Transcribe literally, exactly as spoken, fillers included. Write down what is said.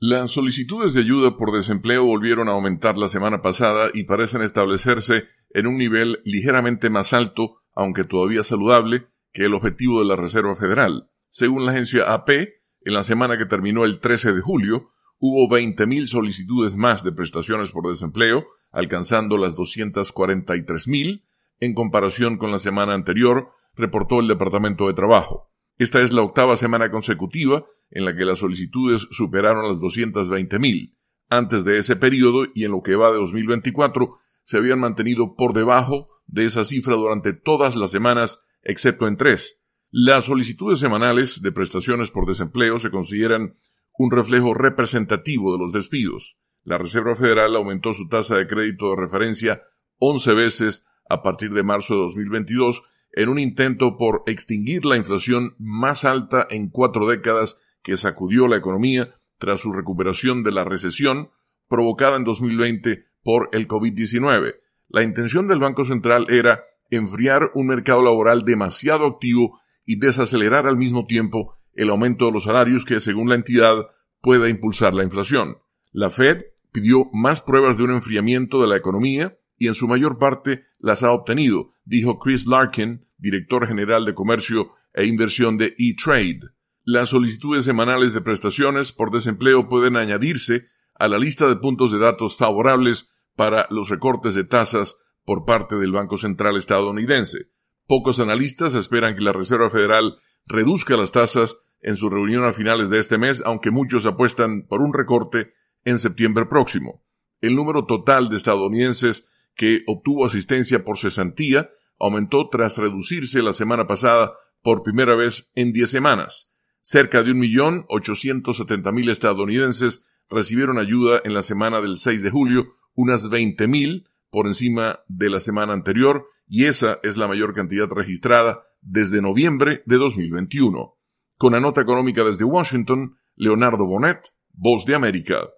Las solicitudes de ayuda por desempleo volvieron a aumentar la semana pasada y parecen establecerse en un nivel ligeramente más alto, aunque todavía saludable, que el objetivo de la Reserva Federal. Según la agencia A P, en la semana que terminó el trece de julio, hubo veinte mil solicitudes más de prestaciones por desempleo, alcanzando las doscientas cuarenta y tres mil, en comparación con la semana anterior, reportó el Departamento de Trabajo. Esta es la octava semana consecutiva en la que las solicitudes superaron las doscientas veinte mil. Antes de ese periodo y en lo que va de dos mil veinticuatro, se habían mantenido por debajo de esa cifra durante todas las semanas, excepto en tres. Las solicitudes semanales de prestaciones por desempleo se consideran un reflejo representativo de los despidos. La Reserva Federal aumentó su tasa de crédito de referencia once veces a partir de marzo de dos mil veintidós en un intento por extinguir la inflación más alta en cuatro décadas que sacudió la economía tras su recuperación de la recesión provocada en dos mil veinte por el COVID diecinueve. La intención del Banco Central era enfriar un mercado laboral demasiado activo y desacelerar al mismo tiempo el aumento de los salarios que, según la entidad, pueda impulsar la inflación. La Fed pidió más pruebas de un enfriamiento de la economía y en su mayor parte las ha obtenido, dijo Chris Larkin, director general de Comercio e Inversión de E-Trade. Las solicitudes semanales de prestaciones por desempleo pueden añadirse a la lista de puntos de datos favorables para los recortes de tasas por parte del Banco Central estadounidense. Pocos analistas esperan que la Reserva Federal reduzca las tasas en su reunión a finales de este mes, aunque muchos apuestan por un recorte en septiembre próximo. El número total de estadounidenses que obtuvo asistencia por cesantía aumentó tras reducirse la semana pasada por primera vez en diez semanas. Cerca de un millón ochocientos setenta mil estadounidenses recibieron ayuda en la semana del seis de julio, unas veinte mil por encima de la semana anterior, y esa es la mayor cantidad registrada desde noviembre de dos mil veintiuno. Con la nota económica desde Washington, Leonardo Bonet, Voz de América.